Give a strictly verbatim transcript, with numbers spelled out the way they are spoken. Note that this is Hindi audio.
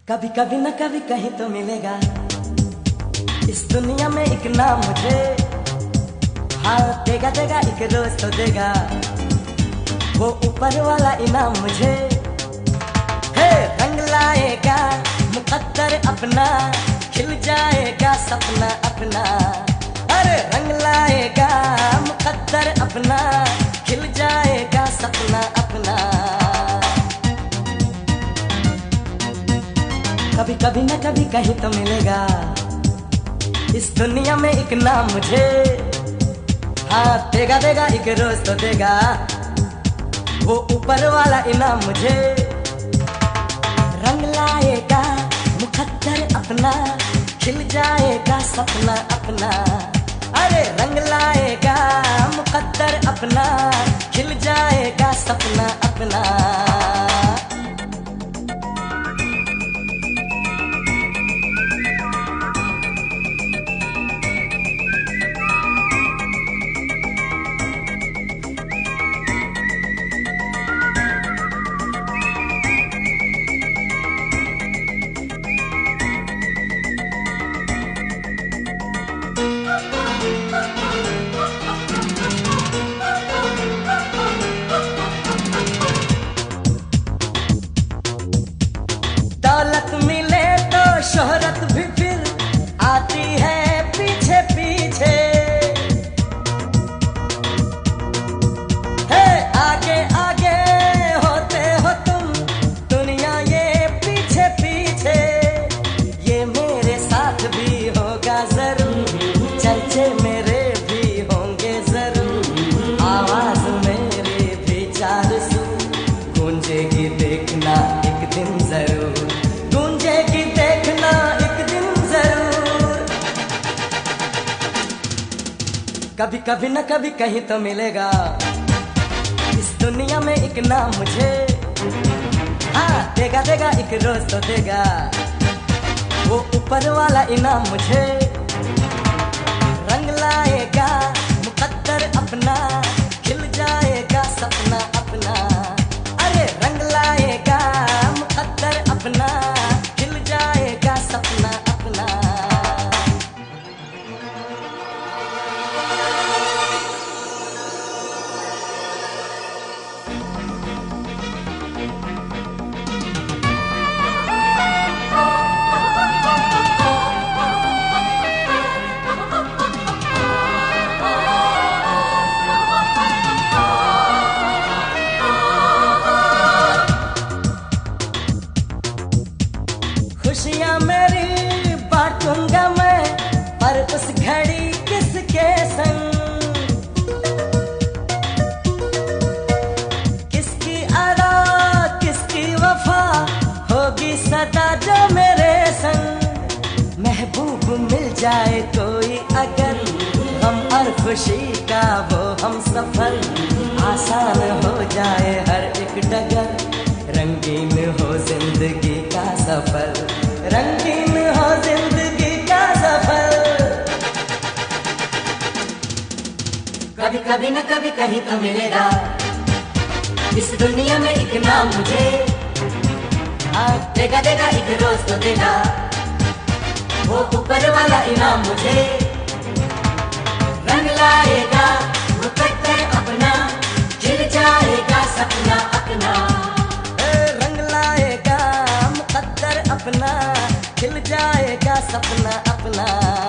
कभी कभी न कभी कहीं तो मिलेगा इस दुनिया में एक नाम मुझे। हाँ देगा देगा एक रोज तो देगा वो ऊपर वाला इनाम मुझे। हे रंग लाएगा मुकद्दर अपना, खिल जाएगा सपना अपना। अरे रंग लाएगा मुकद्दर अपना, खिल जाएगा सपना अपना। कभी कभी न कभी कहीं तो मिलेगा इस दुनिया में एक नाम मुझे। हाँ देगा देगा एक रोज तो देगा वो ऊपर वाला इनाम मुझे। रंग लाएगा मुकद्दर अपना, खिल जाएगा सपना अपना। अरे रंग लाएगा मुकद्दर अपना, खिल जाएगा सपना अपना। दौलत मिले तो शोहरत भी फिर आती है पीछे पीछे। है आगे आगे होते हो तुम दुनिया ये पीछे पीछे। ये मेरे साथ भी होगा जरूर, चर्चे मेरे भी होंगे जरूर। आवाज मेरी भी चार सू गूंजेगी देखना एक दिन जरूर, गूंजेगी देखना एक दिन जरूर। कभी कभी न कभी कहीं तो मिलेगा इस दुनिया में एक नाम मुझे। हाँ देगा देगा एक रोज तो देगा वो ऊपर वाला इनाम मुझे। रंग लाएगा मुकद्दर अपना, खिल जाएगा सपना अपना। अरे रंग लाएगा मुकद्दर अपना, खिल जाएगा सपना अपना। खुशियां मेरी बांटूंगा मैं, पर उस घड़ी किसके संग। किसकी अदा किसकी वफा होगी सदा जो मेरे संग। महबूब मिल जाए कोई अगर, गम और खुशी का वो हम सफर। आसान हो जाए हर एक डगर, रंगीन हो जिंदगी का सफर, रंगीन हो जिंदगी का सफर। कभी कभी न कभी कहीं तो मिलेगा इस दुनिया में एक नाम मुझे। हाँ देगा देगा एक रोज तो देगा वो ऊपर वाला इनाम मुझे। रंग लाएगा मुकद्दर अपना, खिल जाएगा सपना अपना। अपना खिल जाएगा सपना अपना।